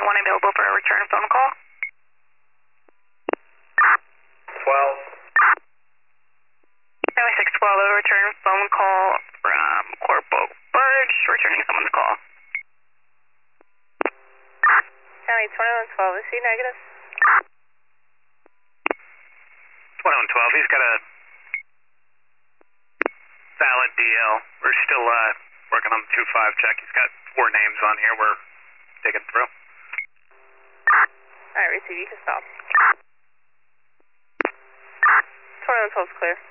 anyone available for a return phone call? 12. 9612, a return phone call from Corporal Burge, returning someone's call. County 2112, is he negative? 2112, he's got a valid DL. We're still working on the 2-5 check. He's got 4 names on here. We're digging through. Alright, receive, you can stop. 2112's clear.